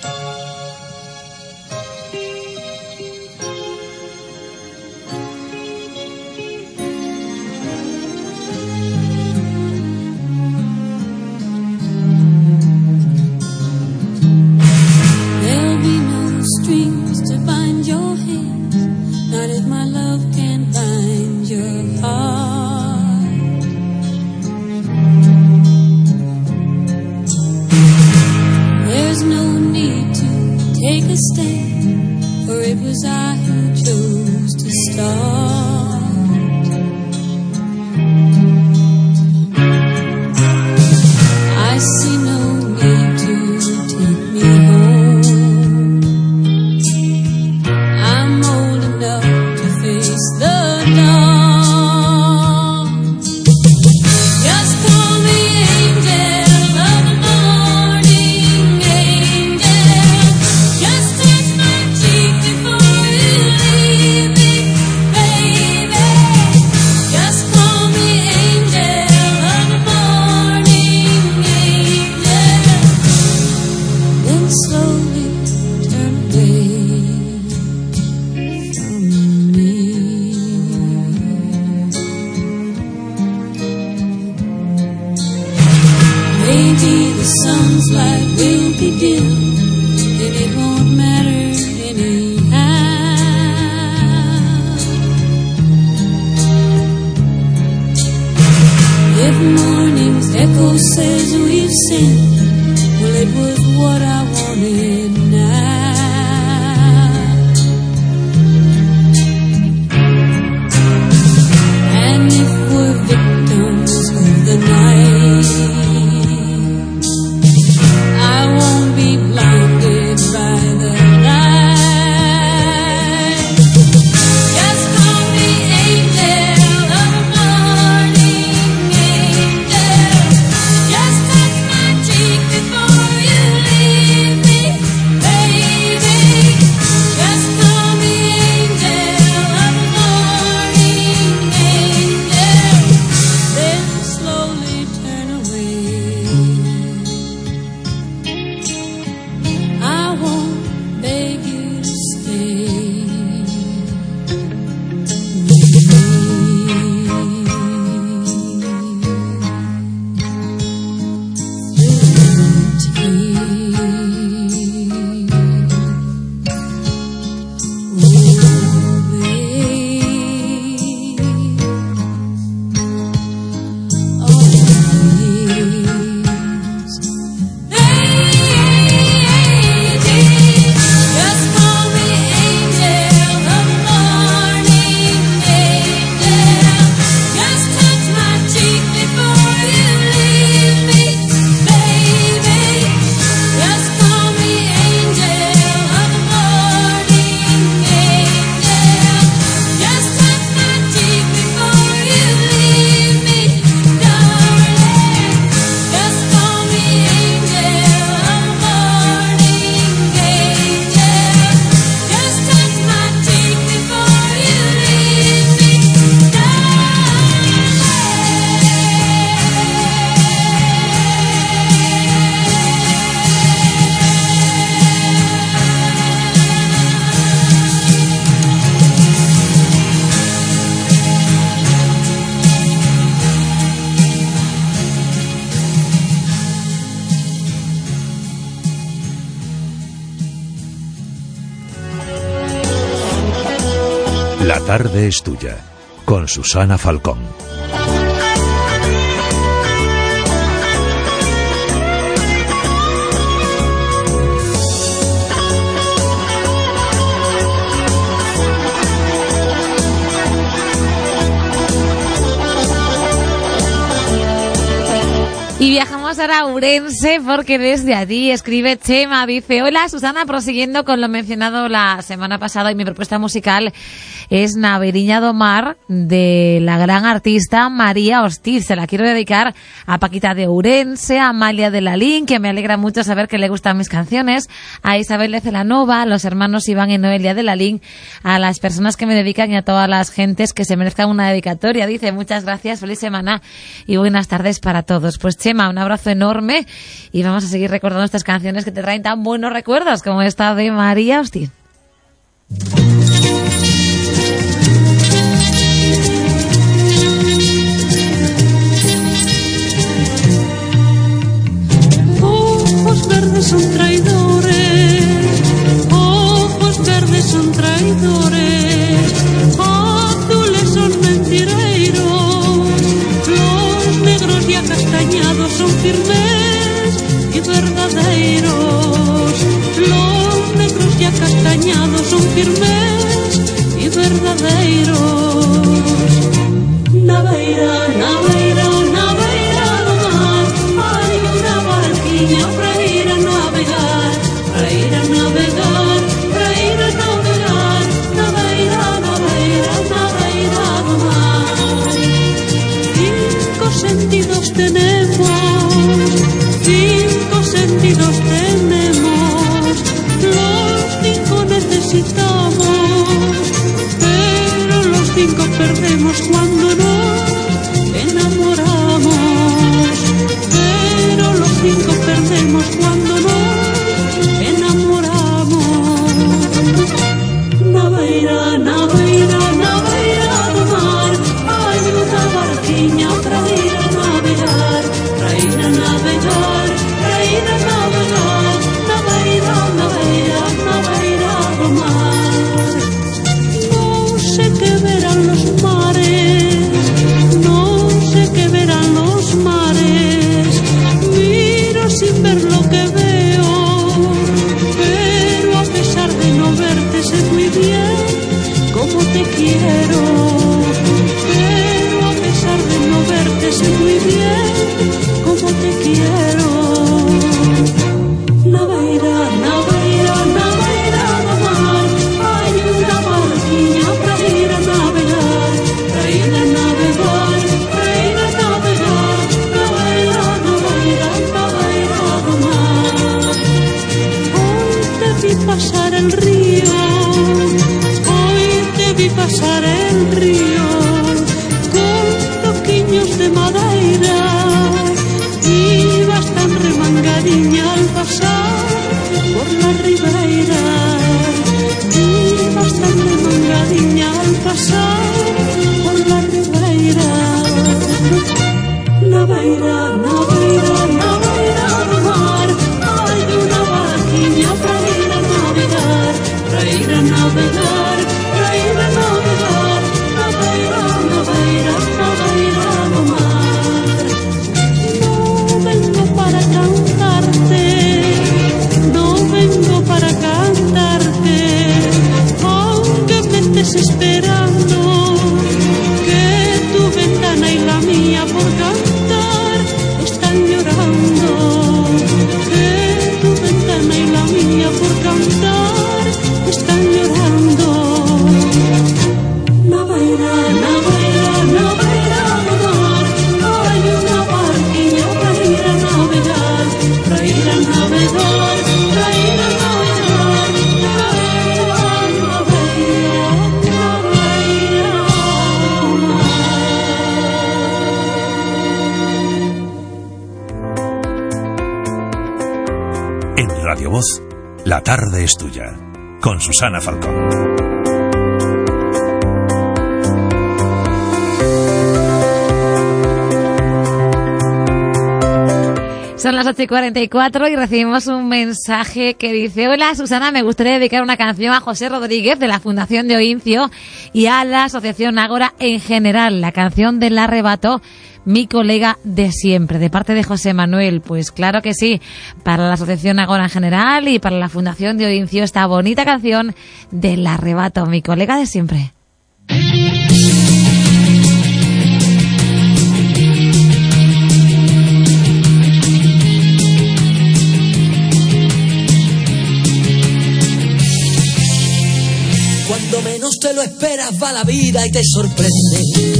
[SPEAKER 13] stay, for it was I who chose to start. I see no need to take me home. I'm old enough to face the dawn. Just call me angel of the morning, angel. Just touch my cheek before you leave me, baby. Just call me angel of the morning, angel. Then slowly turn away from me. Maybe the sun's light will be dim, and it won't matter anyhow. If morning's echo says we've sinned, well, it was what I wanted now. And if we're victims of the night, I won't be blinded by the light. Just call me angel of the morning, angel. Just touch my cheek before you leave me, baby. Just call me angel of the morning, angel. Then slowly turn away. I won't beg you to stay Just call me angel of the morning, angel. Just touch my cheek before you leave me, baby. Just call me angel of the morning, angel. Just touch my cheek before you leave me, darling. Just call me angel of the morning, angel. Just touch my cheek before you leave me,
[SPEAKER 2] La tarde es tuya, con Susana Falcón.
[SPEAKER 4] Y viajamos ahora a Ourense porque desde allí escribe Chema, dice: hola Susana, prosiguiendo con lo mencionado la semana pasada, y mi propuesta musical es Naveriña do Mar, de la gran artista María Hostiz. Se la quiero dedicar a Paquita de Ourense, a Amalia de Lalín, que me alegra mucho saber que le gustan mis canciones, a Isabel de Celanova, a los hermanos Iván y Noelia de Lalín, a las personas que me dedican y a todas las gentes que se merezcan una dedicatoria. Dice: muchas gracias, feliz semana y buenas tardes para todos. Pues Chema, un abrazo enorme y vamos a seguir recordando estas canciones que te traen tan buenos recuerdos como esta de María Hostiz.
[SPEAKER 13] Ojos verdes son traidores, ojos verdes son traidores, azules son mentireiros, los negros y acastañados son firmes y verdaderos, los negros y acastañados empeñados son firmes y verdaderos. Naveira, naveira, naveira do mar, hay una barquilla para ir a navegar, para ir a navegar, para ir a navegar, naveira, naveira, naveira do mar. Cinco sentidos tenemos, cinco sentidos tenemos, los cinco necesitamos, pero los cinco perdemos cuando nos enamoramos, pero los cinco perdemos cuando nos enamoramos. Naveira, naveira, naveira do mar, hay una barquiña para ir a navegar, para ir a navegar, para ir a navegar, naveira, naveira, naveira do mar. No sé qué verán los mares, no sé qué verán los mares, miro sin ver lo que veo, pero a pesar de no verte sé muy bien cómo te quiero, pero a pesar de no verte sé muy bien cómo te quiero. Naveira, naveira, naveira do mar, hay una barquilla para ir a navegar, para ir a navegar, para ir a navegar, naveira, naveira, naveira do mar. Hoy te vi pasar el río, hoy te vi pasar el río, con toquiños de madeira, ibas tan remangadiña al pasar por la ribeira, ibas tan remangadiña al pasar por la ribeira. Naveira, naveira, naveira do mar, hay una barquilla para ir a navegar, para ir a navegar, para ir a navegar, naveira, naveira, naveira do mar. No vengo para cantarte, no vengo para cantarte, aunque me estés esperando, que tu ventana y la mía por cantar están llorando, que tu ventana y la mía por cantar están llorando. Naveira, naveira, naveira do mar, hay una barquilla para ir a navegar, para ir a navegar, para ir a navegar, naveira, naveira, naveira do mar.
[SPEAKER 2] En Radio Voz, la tarde es tuya, con Susana Falcón.
[SPEAKER 4] Son las ocho y cuarenta y cuatro y recibimos un mensaje que dice: hola Susana, me gustaría dedicar una canción a José Rodríguez de la Fundación de Oincio y a la Asociación Ágora en general, la canción del arrebato, mi colega de siempre, de parte de José Manuel. Pues claro que sí, para la Asociación Ágora en general y para la Fundación de Oincio, esta bonita canción del arrebato, mi colega de siempre.
[SPEAKER 14] Cuando menos te lo esperas va la vida y te sorprende.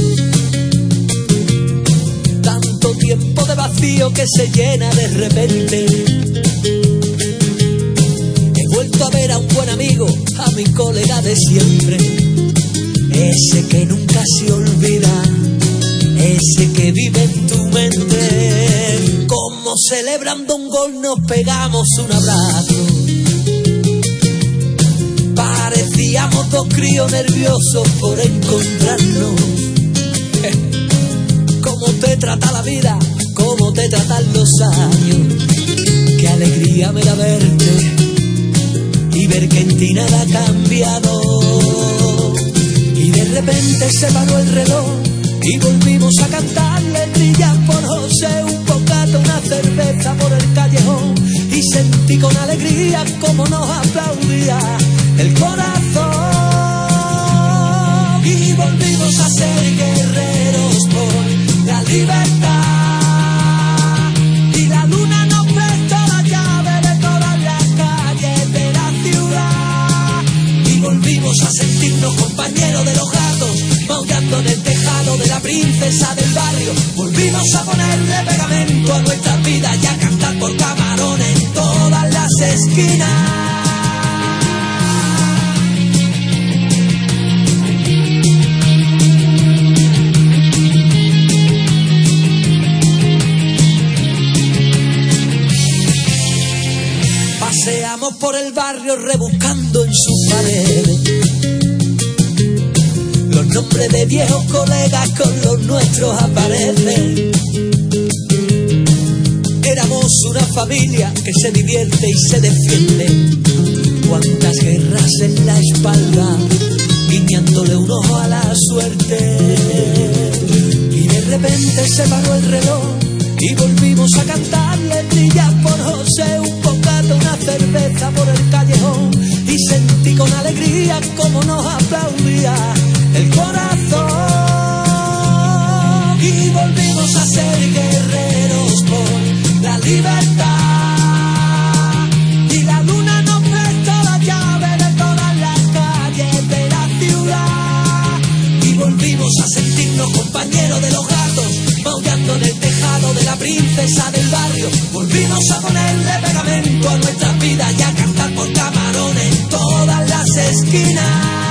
[SPEAKER 14] Tanto tiempo de vacío que se llena de repente. He vuelto a ver a un buen amigo, a mi colega de siempre. Ese que nunca se olvida, ese que vive en tu mente. Como celebrando un gol nos pegamos un abrazo. Parecíamos dos críos nerviosos por encontrarnos. Cómo te trata la vida, cómo te tratan los años. Qué alegría me da verte y ver que en ti nada ha cambiado. Y de repente se paró el reloj y volvimos a cantarle trillas por José, un bocata, una cerveza por el callejón. Y sentí con alegría como nos aplaudía el corazón y volvimos a ser guerreros por la libertad. Y la luna nos prestó la llave de todas las calles de la ciudad y volvimos a sentirnos compañeros de los gatos, maullando en el tejado de la princesa del barrio. Volvimos a ponerle pegamento a nuestras vidas y a cantar por camarones en todas las esquinas. Paseamos por el barrio rebuscando en sus paredes los nombres de viejos colegas, con los nuestros aparecen. Éramos una familia que se divierte y se defiende. Cuántas guerras en la espalda, guiñándole un ojo a la suerte. Y de repente se paró el reloj y volvimos a cantarle trillas por José, un bocado, una cerveza por el callejón. Y sentí con alegría como nos aplaudía el corazón y volvimos a ser guerreros por la libertad. Y la luna nos prestó la llave de todas las calles de la ciudad y volvimos a sentirnos compañeros de los gatos, maullando en el tejado de la princesa del barrio. Volvimos a ponerle pegamento a nuestras vidas y a cantar por camarones en todas las esquinas.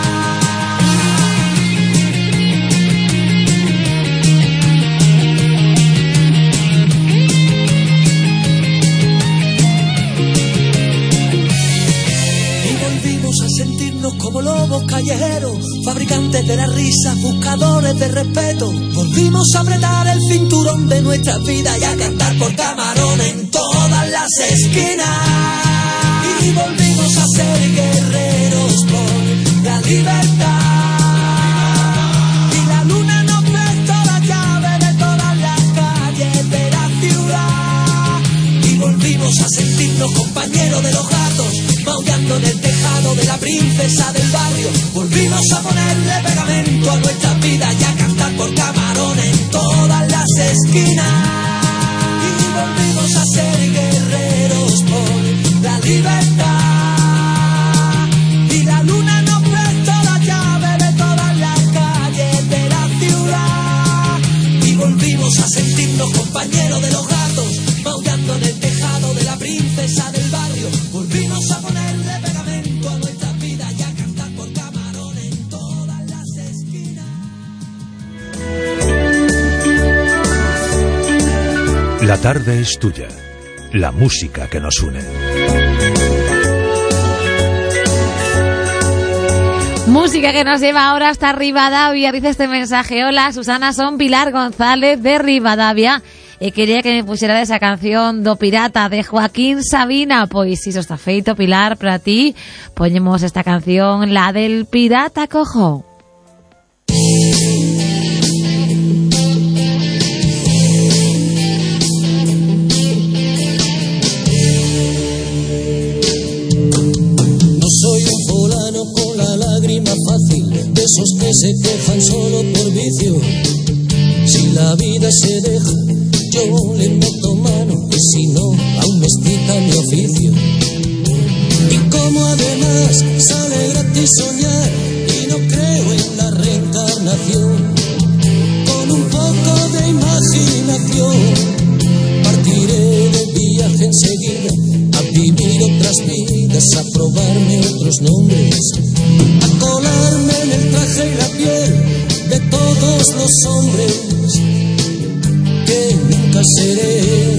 [SPEAKER 14] Como lobos callejeros, fabricantes de la risa, buscadores de respeto. Volvimos a apretar el cinturón de nuestra vida y a cantar por camarones en todas las esquinas. Y volvimos a ser guerreros por la libertad. Y la luna nos prestó la llave de todas las calles de la ciudad. Y volvimos a sentirnos compañeros de los gatos, maullando en el tejado de la princesa del barrio. Volvimos a ponerle pegamento a nuestras vidas y a cantar por camarones en todas las esquinas. Y volvimos a ser guerreros por la libertad. Y la luna nos prestó la llave de todas las calles de la ciudad y volvimos a sentirnos compañeros de los gatos, maullando en el tejado de la princesa del barrio. Volvimos a ponerle pegamento a nuestras vidas y a cantar por camarones en todas las esquinas.
[SPEAKER 2] La tarde es tuya, la música que nos une.
[SPEAKER 4] Música que nos lleva ahora hasta Rivadavia. Dice este mensaje: hola Susana, son Pilar González de Rivadavia e quería que me pusiera esa canción do Pirata de Joaquín Sabina. Pois iso está feito, Pilar, para ti ponemos esta canción, la del Pirata Cojo.
[SPEAKER 14] No soy un fulano con la lágrima fácil, de esos que se quejan solo por vicio. Si la vida se deja, yo le meto mano, y si no, aún me excita mi oficio. Y como además sale gratis soñar, y no creo en la reencarnación, con un poco de imaginación partiré de viaje enseguida, a vivir otras vidas, a probarme otros nombres, a colarme en el traje y la piel de todos los hombres que nunca seré.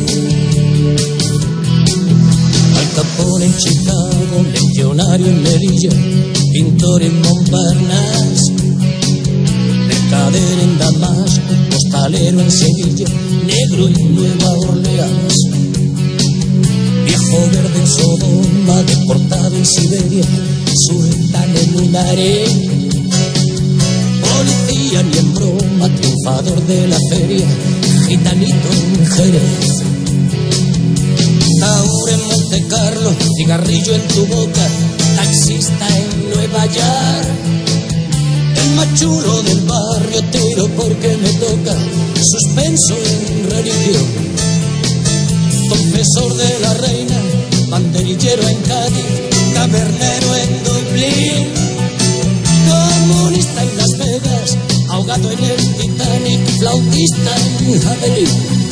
[SPEAKER 14] Al Capone en Chicago, legionario en Melilla, pintor en Montparnasse, mercader en Damasco, postalero en Sevilla, negro en Nueva Orleans, viejo verde en Sodoma, deportado en Siberia, sultán en un harén, policía ni en broma, triunfador de la feria, gitanito en Jerez, Taur en Monte Carlo, cigarrillo en tu boca, taxista en Nueva York, el más chulo del barrio, tiro porque me toca, suspenso en religión, confesor de la reina, banderillero en Cádiz, tabernero en Dublín, comunista en Las Vegas, ahogado en el Titanic, flautista en Javelin.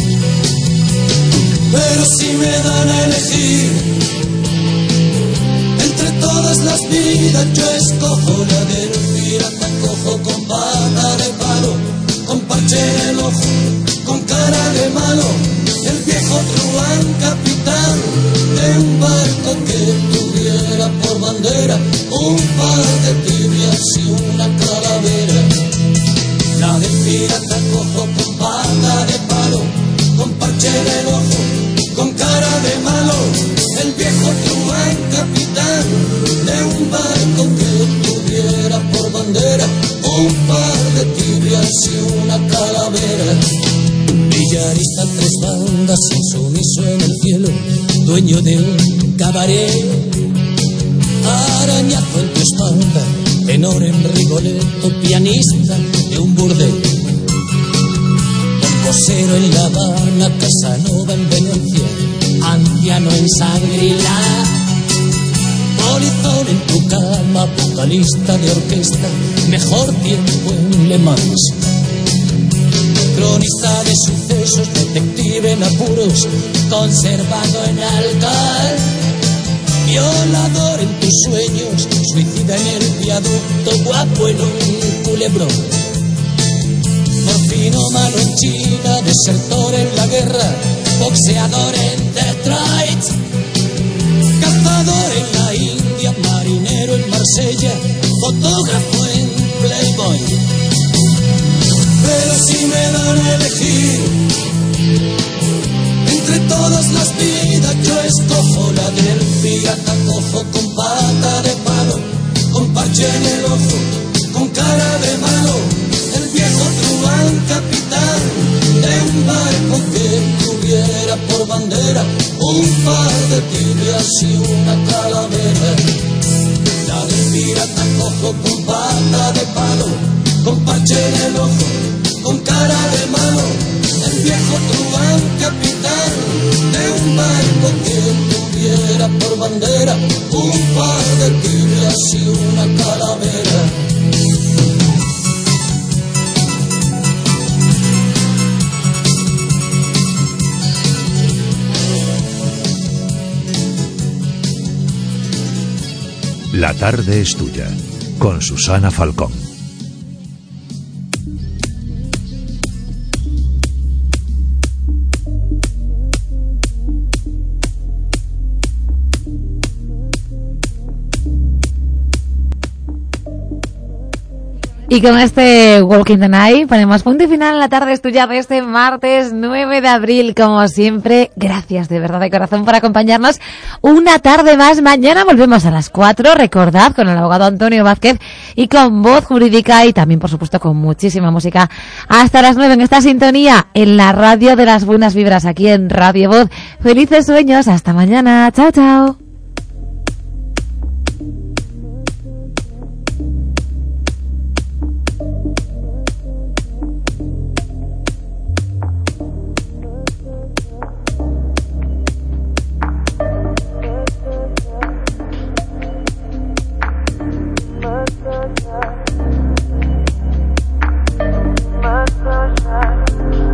[SPEAKER 14] Pero si me dan a elegir entre todas las vidas, yo escojo la del pirata cojo, con bata de palo, con parche en el ojo, con cara de malo, el viejo truán capitán de un barco que tuviera por bandera un par de tibias y una calavera. La del pirata cojo, con bata de palo, con parche en el ojo, con cara de malo, el viejo truán capitán de un barco que tuviera por bandera un par de tibias y una calavera. Villarista, tres bandas, insumiso en el cielo, dueño de un cabaret, arañazo en tu espalda, tenor en Rigoletto, pianista de un burdel, composero en La Habana, Casanova en Venecia, anciano en Shangri-La, polizón en tu cama, vocalista de orquesta, mejor tiempo en Le Mans, cronista de sucesos, detective en apuros, conservado en alcohol, violador en tus sueños, suicida en el viaducto, guapo en un culebrón, morfinómano en China, desertor en la guerra, boxeador en Detroit, cazador en la India, marinero en Marsella, fotógrafo en Playboy. Pero si me dan a elegir entre todas las vidas, yo escojo la del pirata cojo, con pata de palo, con parche en el ojo, con cara de malo, el viejo truán capitán de un barco que tuviera por bandera un par de tibias y una calavera. La del pirata cojo, con pata de palo, con parche en el ojo, con cara de malo, el viejo truán capitán de un barco que tuviera por bandera un par de tibias y una calavera.
[SPEAKER 2] La tarde es tuya, con Susana Falcón.
[SPEAKER 4] Y con este Walking the Night ponemos punto y final a la tarde es tuya de este martes nueve de abril. Como siempre, gracias de verdad de corazón por acompañarnos una tarde más. Mañana volvemos a las cuatro, recordad, con el abogado Antonio Vázquez y con Voz Jurídica y también, por supuesto, con muchísima música hasta las nueve en esta sintonía en la radio de las buenas vibras, aquí en Radio Voz. Felices sueños, hasta mañana. Chao, chao.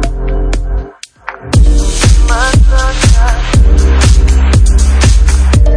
[SPEAKER 13] Massage.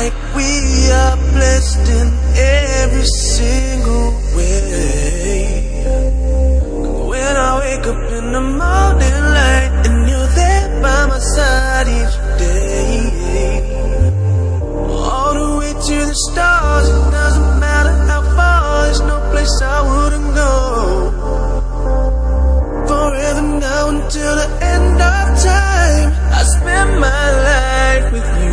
[SPEAKER 15] like we are blessed in every single way. When I wake up in the morning light and you're there by my side each day, all the way to the stars, it doesn't matter how far, there's no place I wouldn't go. Forever now until the end of time, I spend my life with you.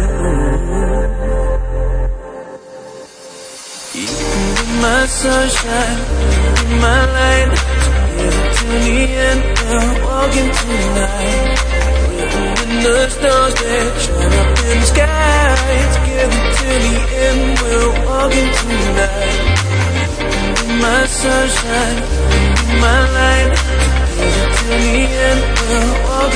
[SPEAKER 15] You be my sunshine, you be my light, together till the end, we're walking tonight. When the stars that shine up in the sky, together till the end, we're walking tonight. You be my sunshine, you be my light, together till the end, we're walking.